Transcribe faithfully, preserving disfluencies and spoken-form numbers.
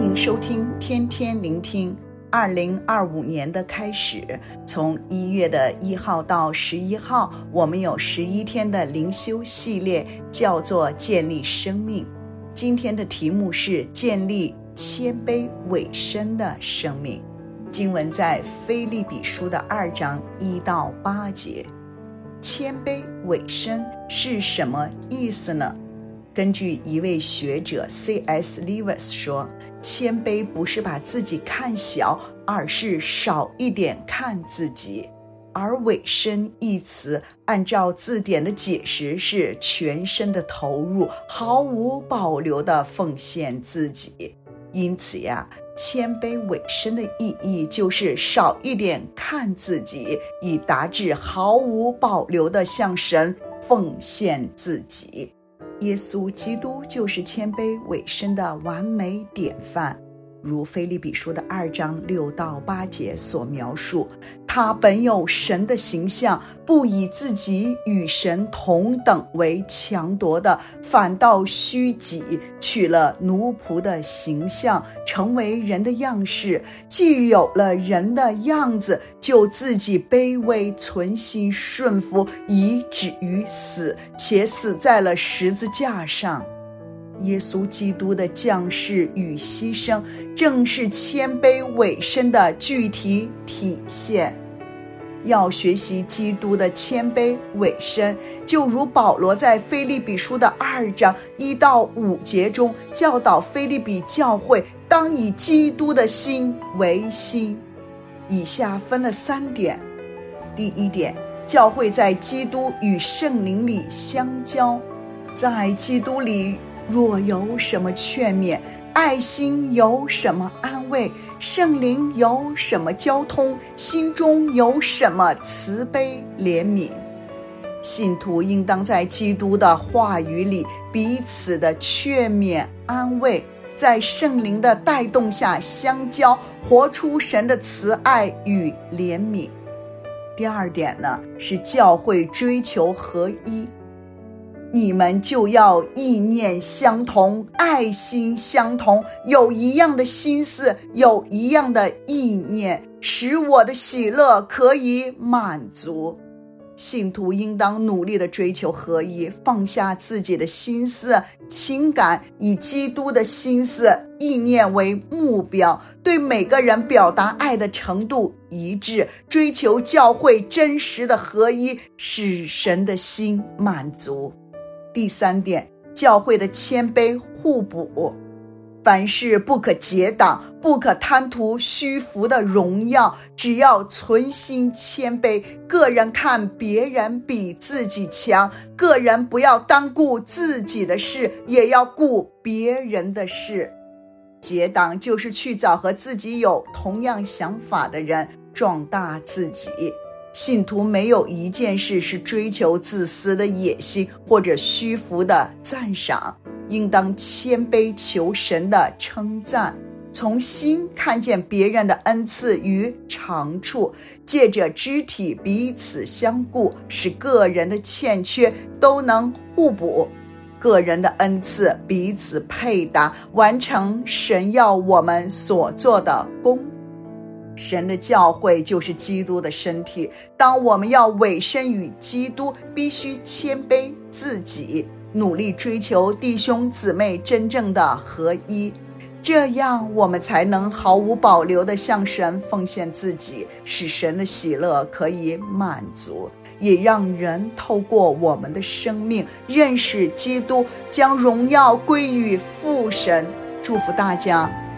迎收听天天聆听。二零二五年的开始，从一月的一号到十一号，我们有十一天的灵修系列，叫做建立生命。今天的题目是建立谦卑委身的生命。经文在腓立比书的二章一到八节。谦卑委身是什么意思呢？根据一位学者 C S Lewis 说，谦卑不是把自己看小，而是少一点看自己。而委身一词按照字典的解释是全身的投入，毫无保留的奉献自己。因此呀，谦卑委身的意义就是少一点看自己，以达至毫无保留的向神奉献自己。耶稣基督就是谦卑委身的完美典范，如腓立比书的二章六到八节所描述，他本有神的形象，不以自己与神同等为强夺的，反倒虚己，取了奴仆的形象，成为人的样式。既有了人的样子，就自己卑微，存心顺服，以至于死，且死在了十字架上。耶稣基督的降世与牺牲，正是谦卑委身的具体体现。要学习基督的谦卑委身，就如保罗在腓立比书的二章一到五节中教导腓立比教会，当以基督的心为心。以下分了三点。第一点，教会在基督与圣灵里相交。在基督里若有什么劝勉，爱心有什么安慰，圣灵有什么交通，心中有什么慈悲怜悯。信徒应当在基督的话语里彼此的劝勉安慰，在圣灵的带动下相交，活出神的慈爱与怜悯。第二点呢，是教会追求合一。你们就要意念相同，爱心相同，有一样的心思，有一样的意念，使我的喜乐可以满足。信徒应当努力地追求合一，放下自己的心思、情感，以基督的心思、意念为目标，对每个人表达爱的程度一致，追求教会真实的合一，使神的心满足。第三点，教会的谦卑互补。凡事不可结党，不可贪图虚浮的荣耀，只要存心谦卑，个人看别人比自己强，个人不要单顾自己的事，也要顾别人的事。结党就是去找和自己有同样想法的人，壮大自己。信徒没有一件事是追求自私的野心或者虚浮的赞赏，应当谦卑求神的称赞，从心看见别人的恩赐与长处，借着肢体彼此相顾，使个人的欠缺都能互补，个人的恩赐彼此配搭，完成神要我们所做的工。神的教会就是基督的身体，当我们要委身于基督，必须谦卑自己，努力追求弟兄姊妹真正的合一，这样我们才能毫无保留地向神奉献自己，使神的喜乐可以满足，也让人透过我们的生命认识基督，将荣耀归于父神。祝福大家。